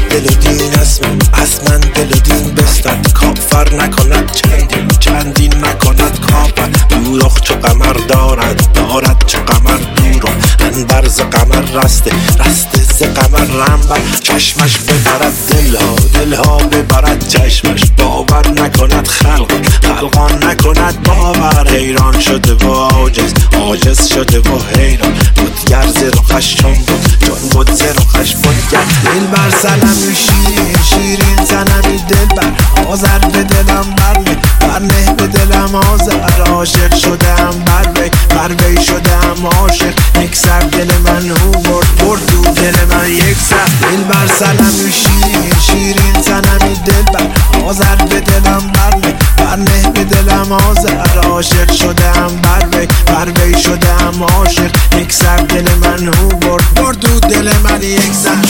دل و دین از من دل و دین بستد، کافر نکند چندین نکند کافر. دوراخ چو قمر دارد چو قمر دورم، انبرز قمر رسته ز قمر رنبر. چشمش ببرد دلها ببرد چشمش، باور نکند خلقان نکند باور. حیران شده و عاجز شده و حیران، بودگر ز رخش چون بود ز رخش بودگر. دل بر صنمی شیرین صنمی دل بر، آذر به دلم برنه به دلم آذر. عاشق شدم بر وی شدم عاشق، یک سر دل من هو برد دو دل من یک سر. دل بر صنمی شیرین صنمی دل بر، آذر به دلم برنه به دلم آذر. عاشق شدم بر وی شدم عاشق، یک سر دل من هو برد دو دل من یک سر.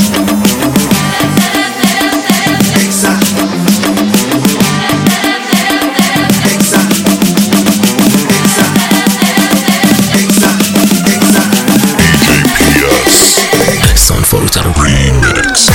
Sanforutar Remix.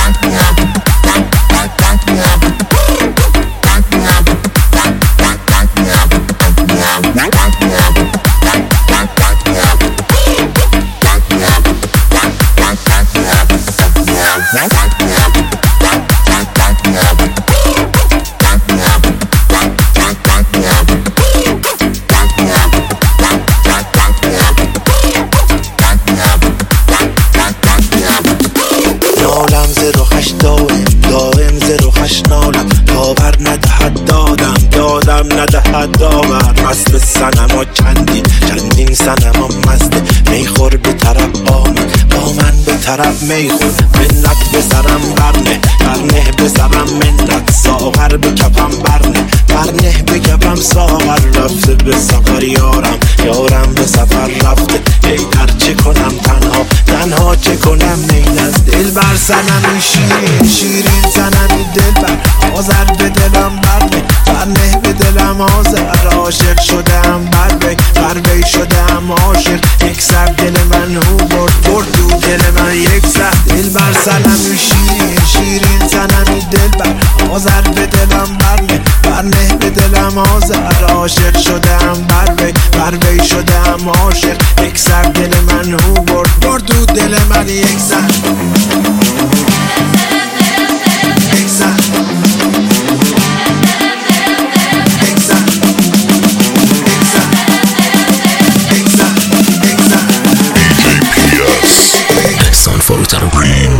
نالم ز رخش دائم ز رخش نالم، داور ندهد دادم ندهد داور. مست صنما چندین صنما مسته، میخور به طرف با من به طرف میخور. منت به سرم برنه به سرم منت، ساغر به کفم برنه به کفم ساغر. رفته به سفر یارم به سفر رفته، ای در چه کنم تنها چه کنم نیست. دل بر صنمی شیرین صنمی دل بر، آذر به دلم برنه به دلم آذر. عاشق شدم بر وی شدم عاشق، یک سر دل من هو برد دو دل من یک سر. دل بر صنمی شیرین صنمی دل بر، آذر به دلم برنه به دلم آذر. عاشق شدم بر وی شدم عاشق، یک سر دل من هو برد دو دل من یک سر. Sanforutar Remix.